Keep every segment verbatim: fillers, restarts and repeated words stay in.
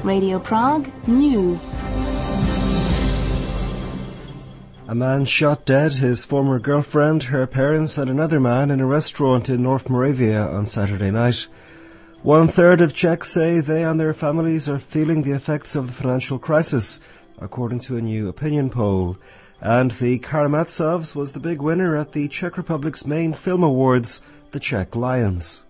Radio Prague News. A man shot dead his former girlfriend, her parents and another man in a restaurant in North Moravia on Saturday night. One-third of Czechs say they and their families are feeling the effects of the financial crisis, according to a new opinion poll. And the Karamazovs was the big winner at the Czech Republic's main film awards, the Czech Lions.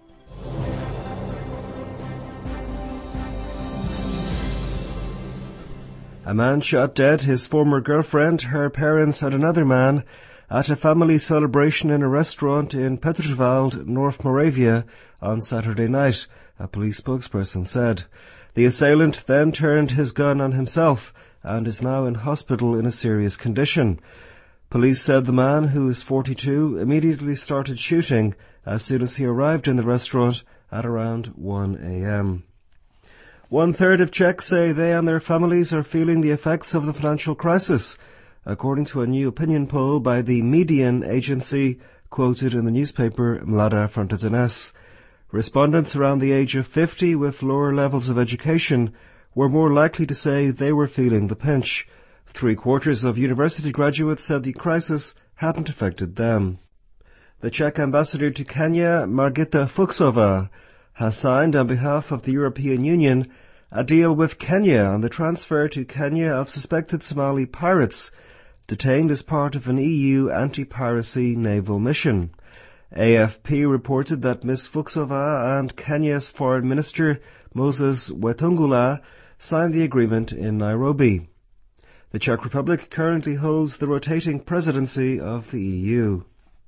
A man shot dead his former girlfriend, her parents and another man at a family celebration in a restaurant in Petrošvald, North Moravia, on Saturday night, a police spokesperson said. The assailant then turned his gun on himself and is now in hospital in a serious condition. Police said the man, who is forty-two, immediately started shooting as soon as he arrived in the restaurant at around one a.m. One-third of Czechs say they and their families are feeling the effects of the financial crisis, according to a new opinion poll by the Median agency quoted in the newspaper Mladá Fronta Dnes. Respondents around the age of fifty with lower levels of education were more likely to say they were feeling the pinch. Three-quarters of university graduates said the crisis hadn't affected them. The Czech ambassador to Kenya, Margita Fuksová, has signed on behalf of the European Union a deal with Kenya on the transfer to Kenya of suspected Somali pirates detained as part of an E U anti-piracy naval mission. A F P reported that Miz Fuksová and Kenya's Foreign Minister Moses Wetangula signed the agreement in Nairobi. The Czech Republic currently holds the rotating presidency of the E U.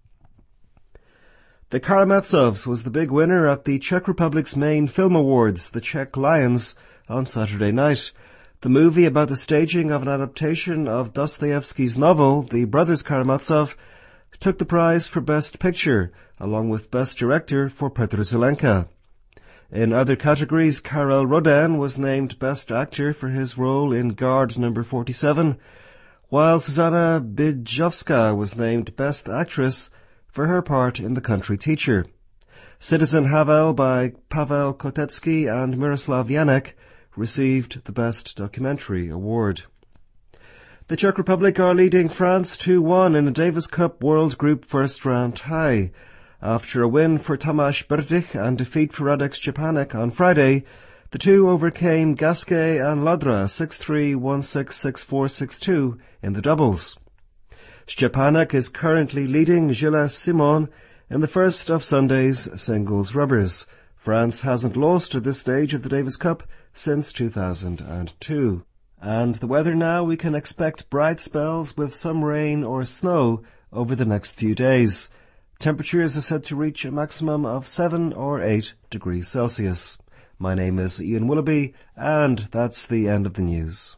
The Karamazovs was the big winner at the Czech Republic's main film awards, the Czech Lions, on Saturday night. The movie, about the staging of an adaptation of Dostoevsky's novel, The Brothers Karamazov, took the prize for Best Picture, along with Best Director for Petr Zelenka. In other categories, Karel Roden was named Best Actor for his role in Guard Number forty-seven, while Susanna Bijovska was named Best Actress for her part in The Country Teacher. Citizen Havel by Pavel Kotetsky and Miroslav Janek received the Best Documentary award. The Czech Republic are leading France two one in a Davis Cup World Group First Round tie. After a win for Tomáš Berdych and defeat for Radek Štěpánek on Friday, the two overcame Gasquet and Lodra six three, one six, six four, six two in the doubles. Štěpánek is currently leading Gilles Simon in the first of Sunday's singles rubbers. France hasn't lost at this stage of the Davis Cup since two thousand two. And the weather now, we can expect bright spells with some rain or snow over the next few days. Temperatures are said to reach a maximum of seven or eight degrees Celsius. My name is Ian Willoughby, and that's the end of the news.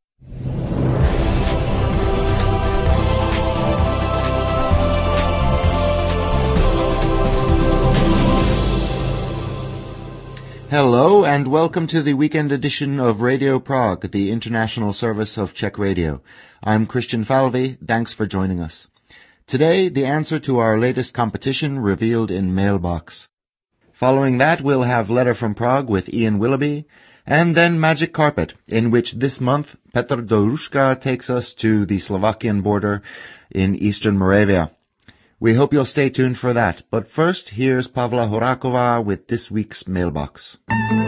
Hello and welcome to the weekend edition of Radio Prague, the international service of Czech Radio. I'm Christian Falvey. Thanks for joining us. Today, the answer to our latest competition revealed in Mailbox. Following that, we'll have Letter from Prague with Ian Willoughby, and then Magic Carpet, in which this month Petr Doruška takes us to the Slovakian border in eastern Moravia. We hope you'll stay tuned for that. But first, here's Pavla Horáková with this week's Mailbox.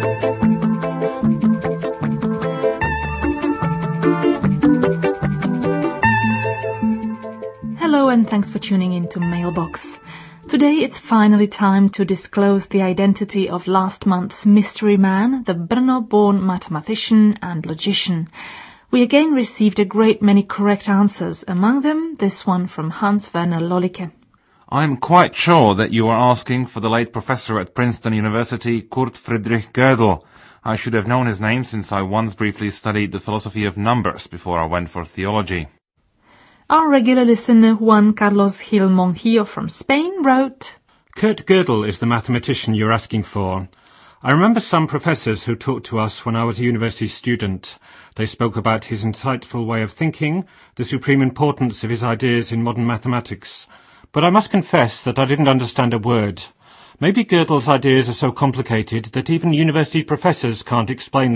Hello and thanks for tuning in to Mailbox. Today it's finally time to disclose the identity of last month's mystery man, the Brno-born mathematician and logician. We again received a great many correct answers, among them this one from Hans-Werner Lollicke. I'm quite sure that you are asking for the late professor at Princeton University, Kurt Friedrich Gödel. I should have known his name since I once briefly studied the philosophy of numbers before I went for theology. Our regular listener Juan Carlos Gil Monjillo from Spain wrote, Kurt Gödel is the mathematician you're asking for. I remember some professors who talked to us when I was a university student. They spoke about his insightful way of thinking, the supreme importance of his ideas in modern mathematics. But I must confess that I didn't understand a word. Maybe Gödel's ideas are so complicated that even university professors can't explain them.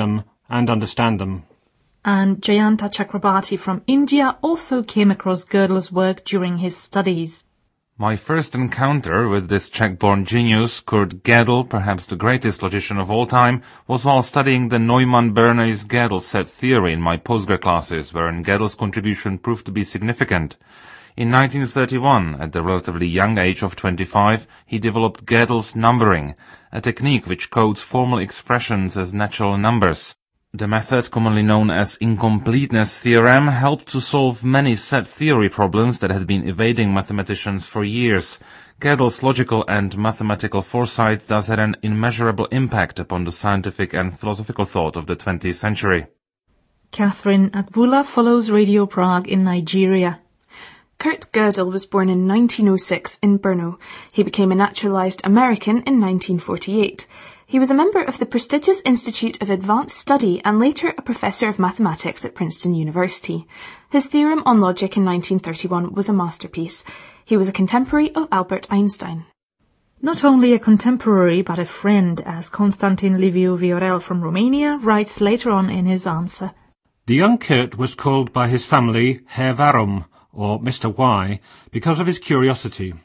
and understand them. And Jayanta Chakrabarti from India also came across Gödel's work during his studies. My first encounter with this Czech-born genius, Kurt Gödel, perhaps the greatest logician of all time, was while studying the Neumann-Bernays-Gödel set theory in my postgrad classes, wherein Gödel's contribution proved to be significant. In nineteen thirty-one, at the relatively young age of twenty-five, he developed Gödel's numbering, a technique which codes formal expressions as natural numbers. The method, commonly known as incompleteness theorem, helped to solve many set theory problems that had been evading mathematicians for years. Gödel's logical and mathematical foresight thus had an immeasurable impact upon the scientific and philosophical thought of the twentieth century. Catherine Agbula follows Radio Prague in Nigeria. Kurt Gödel was born in nineteen oh six in Brno. He became a naturalized American in nineteen forty-eight. He was a member of the prestigious Institute of Advanced Study and later a professor of mathematics at Princeton University. His theorem on logic in nineteen thirty-one was a masterpiece. He was a contemporary of Albert Einstein. Not only a contemporary, but a friend, as Constantin Liviu Viorel from Romania writes later on in his answer. The young Kurt was called by his family Herr Warum, or Mister Y, because of his curiosity.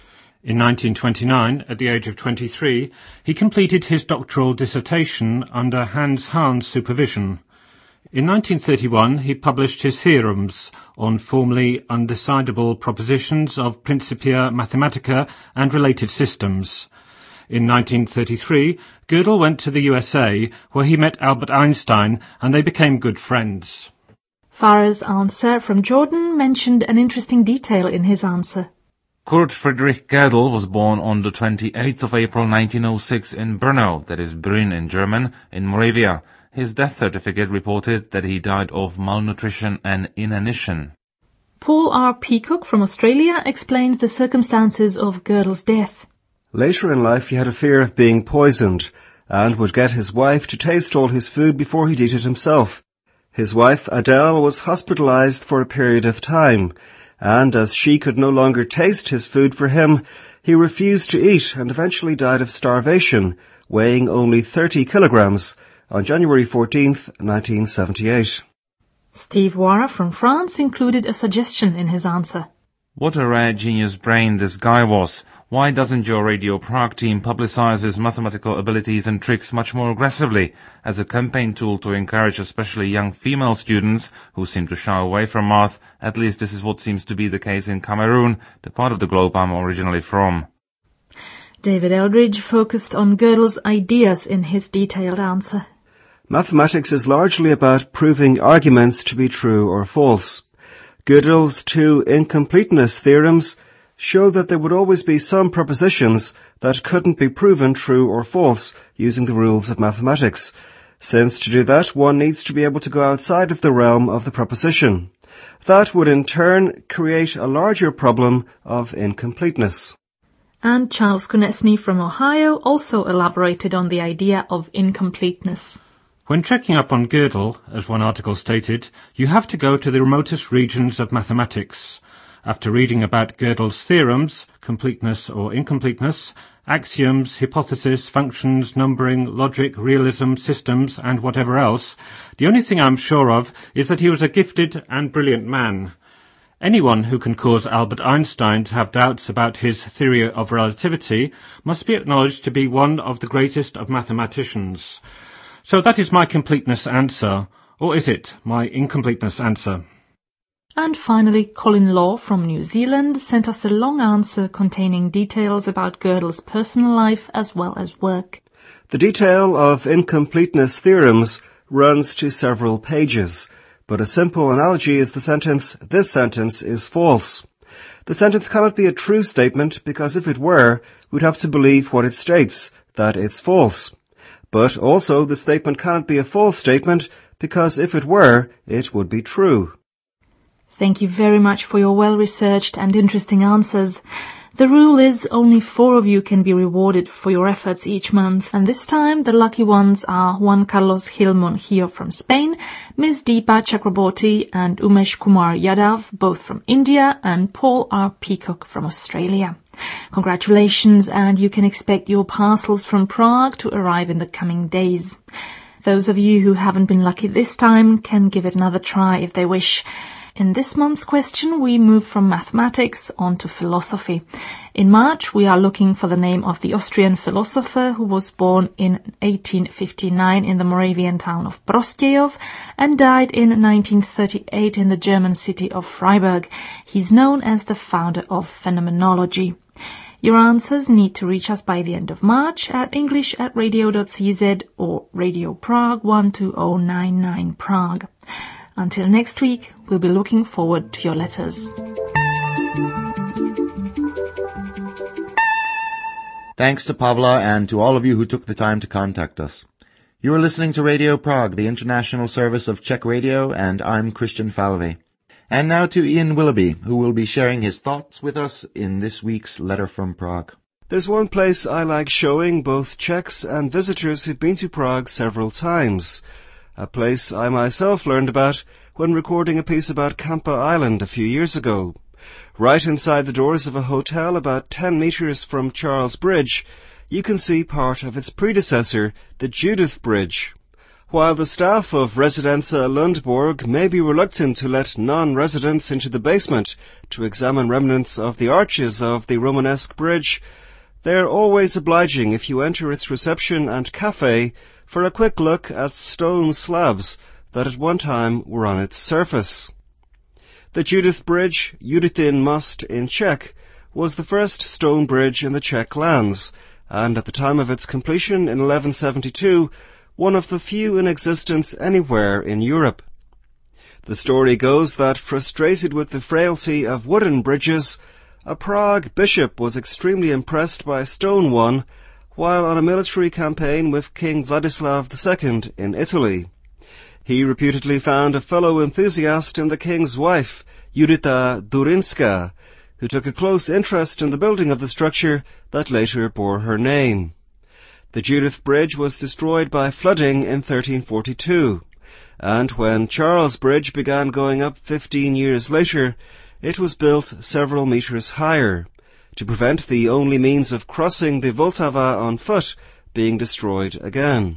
In nineteen twenty-nine, at the age of twenty-three, he completed his doctoral dissertation under Hans Hahn's supervision. In nineteen thirty-one, he published his theorems on formally undecidable propositions of Principia Mathematica and related systems. In nineteen thirty-three, Gödel went to the U S A, where he met Albert Einstein, and they became good friends. Farah's answer from Jordan mentioned an interesting detail in his answer. Kurt Friedrich Gödel was born on the twenty-eighth of April nineteen oh six in Brno, that is Brünn in German, in Moravia. His death certificate reported that he died of malnutrition and inanition. Paul R. Peacock from Australia explains the circumstances of Gödel's death. Later in life he had a fear of being poisoned and would get his wife to taste all his food before he'd eat it himself. His wife Adele was hospitalized for a period of time, and as she could no longer taste his food for him, he refused to eat and eventually died of starvation, weighing only thirty kilograms, on January fourteenth, nineteen seventy-eight. Steve Wara from France included a suggestion in his answer. What a rare genius brain this guy was. Why doesn't your Radio Prague team publicize his mathematical abilities and tricks much more aggressively, as a campaign tool to encourage especially young female students who seem to shy away from math? At least this is what seems to be the case in Cameroon, the part of the globe I'm originally from. David Eldridge focused on Gödel's ideas in his detailed answer. Mathematics is largely about proving arguments to be true or false. Gödel's two incompleteness theorems show that there would always be some propositions that couldn't be proven true or false using the rules of mathematics, since to do that one needs to be able to go outside of the realm of the proposition. That would in turn create a larger problem of incompleteness. And Charles Konechny from Ohio also elaborated on the idea of incompleteness. When checking up on Gödel, as one article stated, you have to go to the remotest regions of mathematics. After reading about Gödel's theorems, completeness or incompleteness, axioms, hypothesis, functions, numbering, logic, realism, systems, and whatever else, the only thing I'm sure of is that he was a gifted and brilliant man. Anyone who can cause Albert Einstein to have doubts about his theory of relativity must be acknowledged to be one of the greatest of mathematicians. So that is my completeness answer. Or is it my incompleteness answer? And finally, Colin Law from New Zealand sent us a long answer containing details about Gödel's personal life as well as work. The detail of incompleteness theorems runs to several pages, but a simple analogy is the sentence, "This sentence is false." The sentence cannot be a true statement because if it were, we'd have to believe what it states, that it's false. But also the statement cannot be a false statement because if it were, it would be true. Thank you very much for your well-researched and interesting answers. The rule is only four of you can be rewarded for your efforts each month, and this time the lucky ones are Juan Carlos Gil Monjillo from Spain, Miz Deepa Chakraborty and Umesh Kumar Yadav, both from India, and Paul R. Peacock from Australia. Congratulations, and you can expect your parcels from Prague to arrive in the coming days. Those of you who haven't been lucky this time can give it another try if they wish. In this month's question, we move from mathematics on to philosophy. In March, we are looking for the name of the Austrian philosopher who was born in eighteen fifty-nine in the Moravian town of Prostějov and died in nineteen thirty-eight in the German city of Freiburg. He's known as the founder of phenomenology. Your answers need to reach us by the end of March at english at radio dot c z or Radio Prague one two zero nine nine Prague. Until next week, we'll be looking forward to your letters. Thanks to Pavla and to all of you who took the time to contact us. You are listening to Radio Prague, the international service of Czech Radio, and I'm Christian Falvey. And now to Ian Willoughby, who will be sharing his thoughts with us in this week's Letter from Prague. There's one place I like showing both Czechs and visitors who've been to Prague several times. A place I myself learned about when recording a piece about Kampa Island a few years ago. Right inside the doors of a hotel about ten metres from Charles Bridge, you can see part of its predecessor, the Judith Bridge. While the staff of Residenza Lundborg may be reluctant to let non-residents into the basement to examine remnants of the arches of the Romanesque bridge, they're always obliging if you enter its reception and cafe for a quick look at stone slabs that at one time were on its surface. The Judith Bridge, Judithin Most in Czech, was the first stone bridge in the Czech lands, and at the time of its completion in eleven seventy-two, one of the few in existence anywhere in Europe. The story goes that, frustrated with the frailty of wooden bridges, a Prague bishop was extremely impressed by a stone one while on a military campaign with King Vladislav the Second in Italy. He reputedly found a fellow enthusiast in the king's wife, Judita Durinska, who took a close interest in the building of the structure that later bore her name. The Judith Bridge was destroyed by flooding in thirteen forty-two, and when Charles Bridge began going up fifteen years later, it was built several metres higher, to prevent the only means of crossing the Vltava on foot being destroyed again.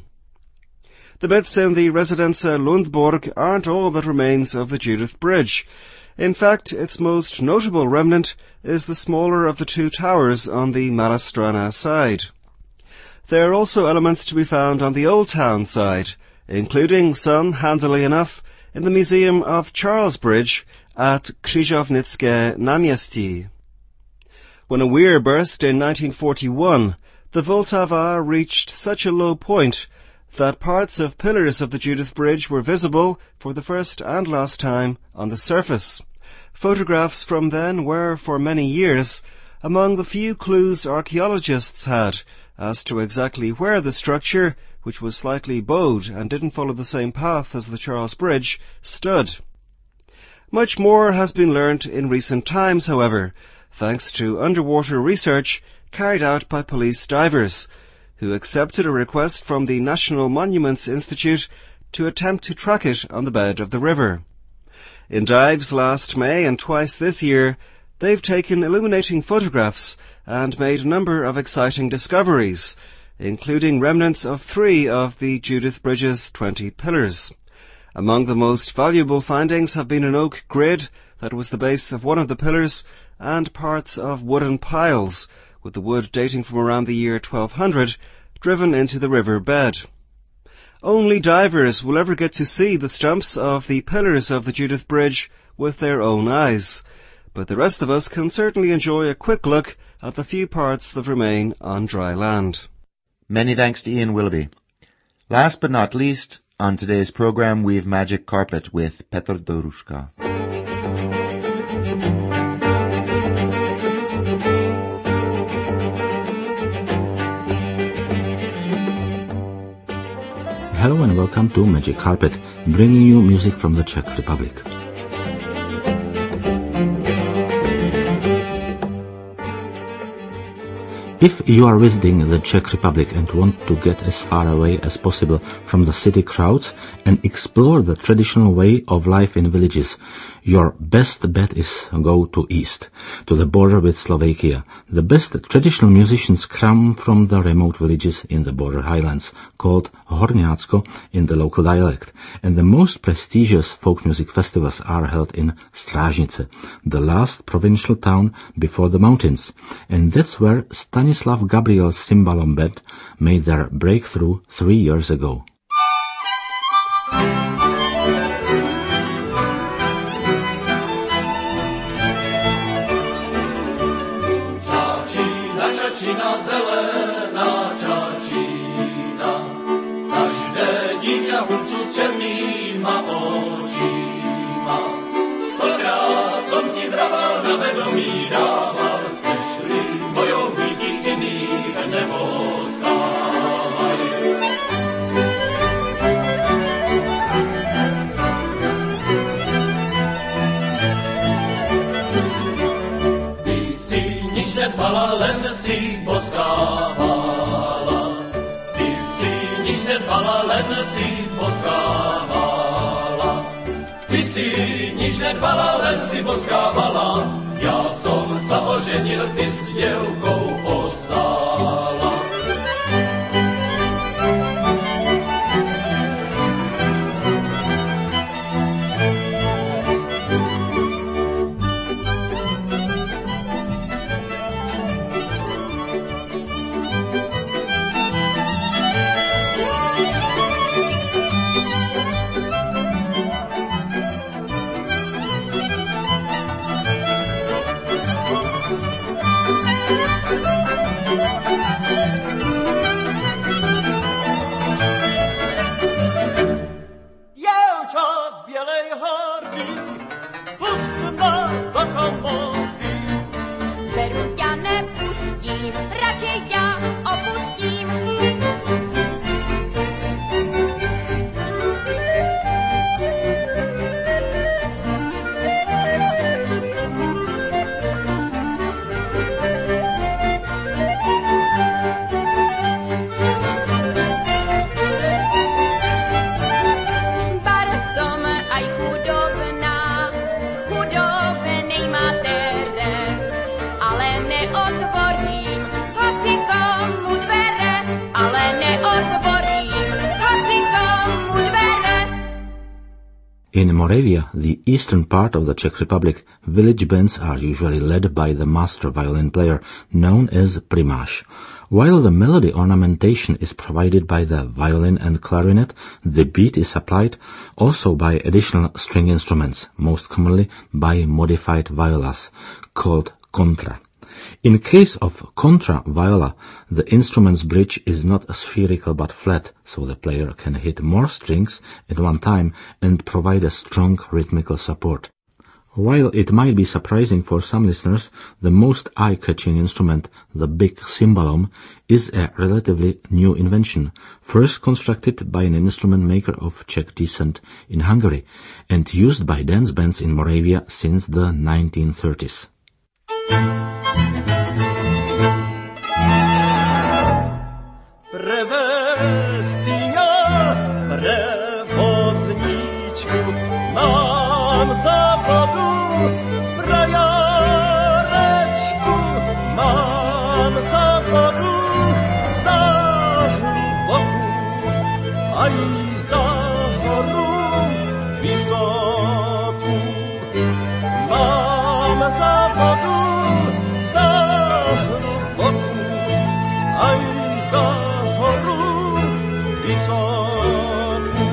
The bits in the Residenza Lundborg aren't all that remains of the Judith Bridge. In fact, its most notable remnant is the smaller of the two towers on the Malastrana side. There are also elements to be found on the Old Town side, including some, handily enough, in the Museum of Charles Bridge at Křižovnické náměstí. When a weir burst in nineteen forty-one, the Vltava reached such a low point that parts of pillars of the Judith Bridge were visible for the first and last time on the surface. Photographs from then were, for many years, among the few clues archaeologists had as to exactly where the structure, which was slightly bowed and didn't follow the same path as the Charles Bridge, stood. Much more has been learnt in recent times, however, thanks to underwater research carried out by police divers, who accepted a request from the National Monuments Institute to attempt to track it on the bed of the river. In dives last May and twice this year, they've taken illuminating photographs and made a number of exciting discoveries, including remnants of three of the Judith Bridge's twenty pillars. Among the most valuable findings have been an oak grid that was the base of one of the pillars and parts of wooden piles, with the wood dating from around the year twelve hundred, driven into the river bed. Only divers will ever get to see the stumps of the pillars of the Judith Bridge with their own eyes, but the rest of us can certainly enjoy a quick look at the few parts that remain on dry land. Many thanks to Ian Willoughby. Last but not least, on today's program we've Magic Carpet with Petr Doruška. Hello and welcome to Magic Carpet, bringing you music from the Czech Republic. If you are visiting the Czech Republic and want to get as far away as possible from the city crowds and explore the traditional way of life in villages, Your best bet is go to east, to the border with Slovakia. The best traditional musicians come from the remote villages in the border highlands, called Horňácko in the local dialect, and the most prestigious folk music festivals are held in Strážnice, the last provincial town before the mountains, and that's where Stanislav Gabriel's Cymbalom Band made their breakthrough three years ago. Čačina, zelená čačina, každé dítě huncu s černýma očíma. Stokrát som ti draval, na vedomí dával, chceš-li bojovníky iných neboskávaj. Ty si nič nedbala, len si boskávala. Ty si nič nedbala, len si boskávala. Ty si nič nedbala, len si boskávala. Ja som sa oženil, ty s dievkou ostála. In Moravia, the eastern part of the Czech Republic, village bands are usually led by the master violin player, known as primáš. While the melody ornamentation is provided by the violin and clarinet, the beat is supplied also by additional string instruments, most commonly by modified violas, called contra. In case of contra viola, the instrument's bridge is not spherical but flat, so the player can hit more strings at one time and provide a strong rhythmical support. While it might be surprising for some listeners, the most eye-catching instrument, the big cymbalom, is a relatively new invention, first constructed by an instrument maker of Czech descent in Hungary and used by dance bands in Moravia since the nineteen thirties. Prevestia, prevozničku, mám závodu, frajarečku, mám závodu, za hluboku, aj za horu vysoku. Mám závodu, za hluboku, aj za horu vysoku.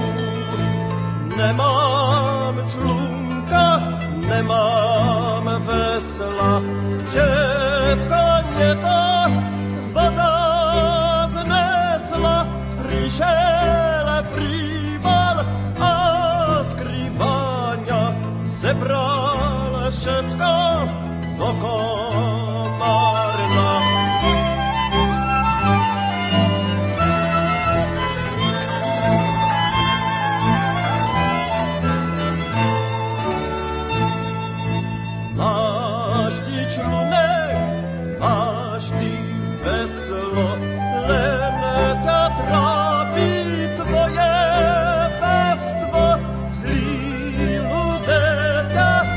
Nemám člunka, nemám vesla, všecko mě ta voda znesla. Přišel príval a odkryvania, zebral všecko do komárna. Máš ty člunek, máš ty veslo, len ťa trápí tvoje pestvo. Zlí ľudia ťa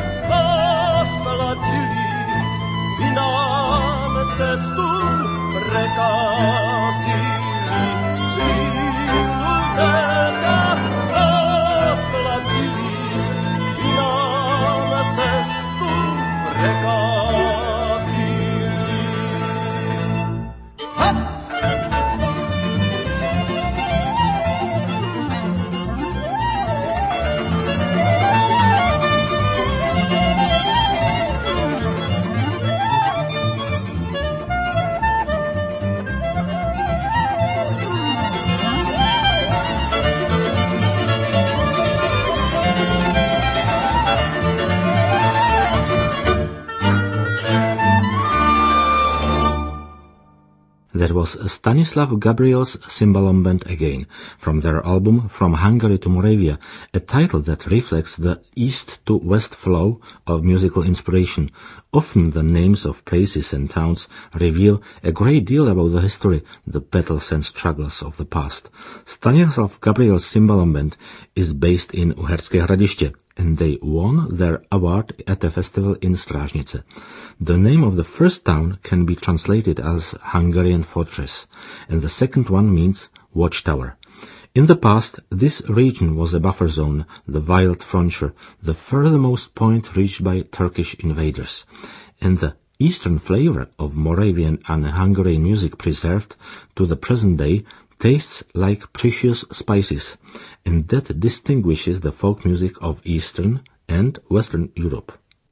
That was Stanislav Gabriel's Cymbalom Band again, from their album From Hungary to Moravia, a title that reflects the east-to-west flow of musical inspiration. Often the names of places and towns reveal a great deal about the history, the battles and struggles of the past. Stanislav Gabriel's Cymbalom Band is based in Uherské Hradiště, and they won their award at a festival in Strážnice. The name of the first town can be translated as Hungarian fortress, and the second one means watchtower. In the past, this region was a buffer zone, the wild frontier, the furthermost point reached by Turkish invaders, and the eastern flavor of Moravian and Hungarian music preserved to the present day tastes like precious spices, and that distinguishes the folk music of Eastern and Western Europe.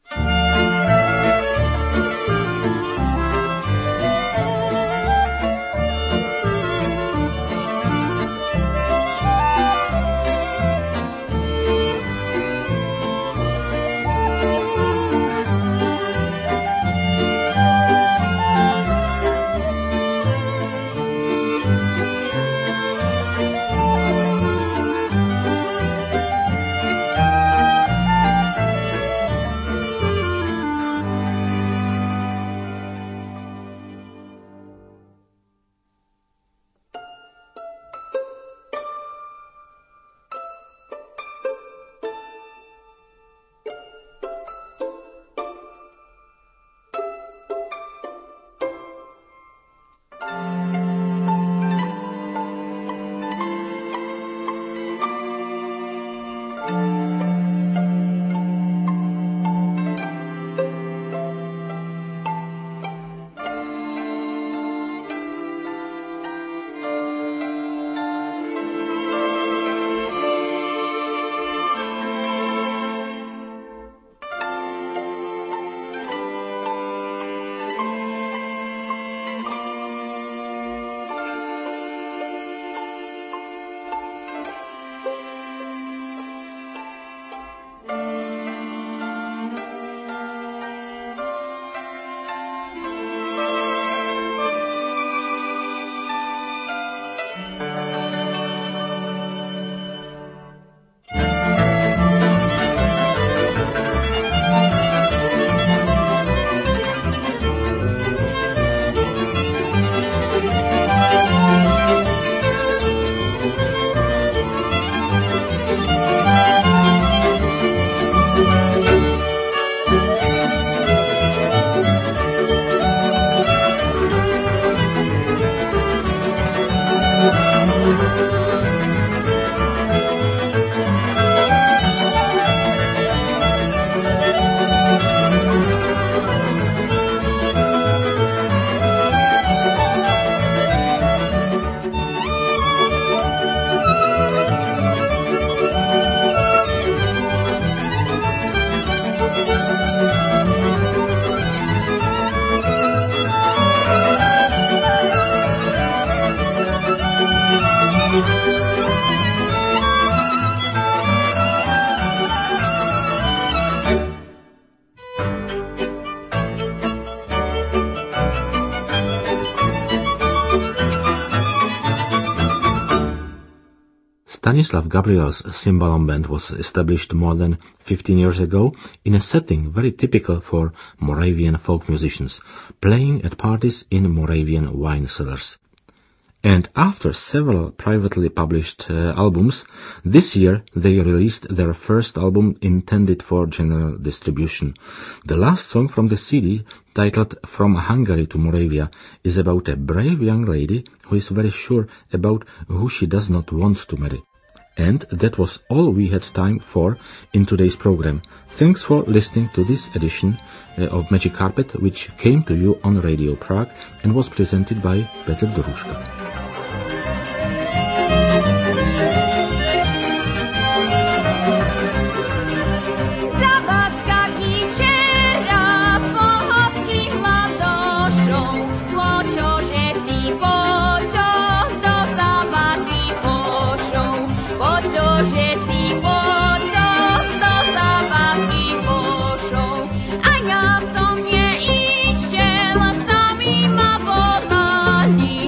Stanislav Gabriel's Cymbalom Band was established more than fifteen years ago in a setting very typical for Moravian folk musicians, playing at parties in Moravian wine cellars. And after several privately published uh, albums, this year they released their first album intended for general distribution. The last song from the C D, titled From Hungary to Moravia, is about a brave young lady who is very sure about who she does not want to marry. And that was all we had time for in today's program. Thanks for listening to this edition uh, of Magic Carpet, which came to you on Radio Prague and was presented by Petr Doruška. A ja som nie išiel, sami ma volali.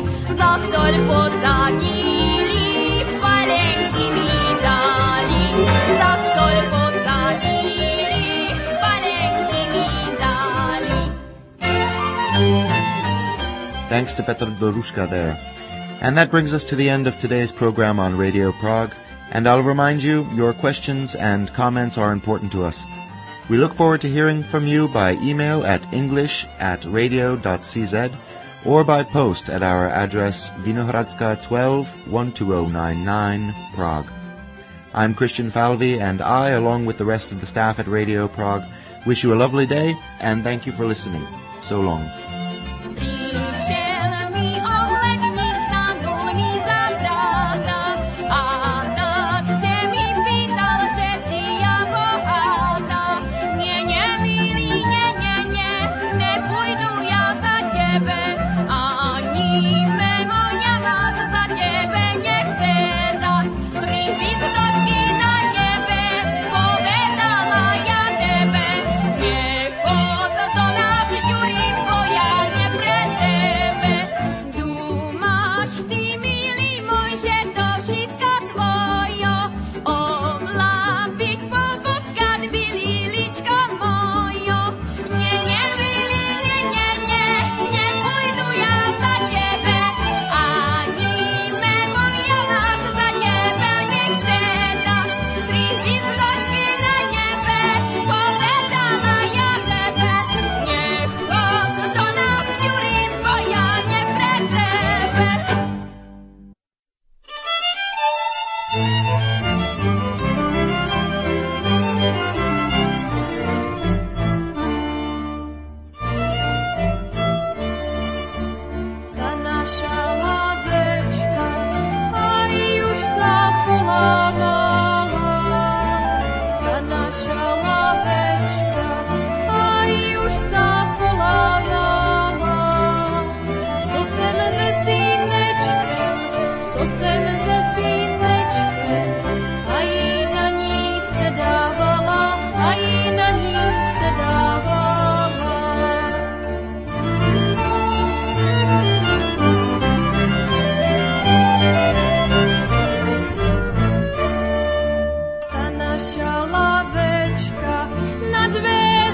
Thanks to Petr Doruška there. And that brings us to the end of today's program on Radio Prague. And I'll remind you, your questions and comments are important to us. We look forward to hearing from you by email at english at radio dot c z or by post at our address Vinohradska twelve, one two zero nine nine, Prague. I'm Christian Falvey, and I, along with the rest of the staff at Radio Prague, wish you a lovely day, and thank you for listening. So long. Naša lavečka na dve